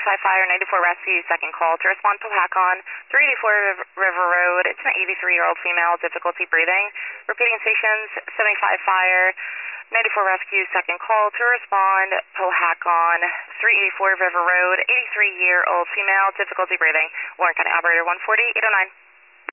75 Fire, 94 Rescue, second call to respond to Pahakon, 384 River Road. It's an 83-year-old female, difficulty breathing. Repeating stations, 75 Fire, 94 Rescue, second call to respond, Pahakon, 384 River Road, 83-year-old female, difficulty breathing. Warren County Operator 140, 809.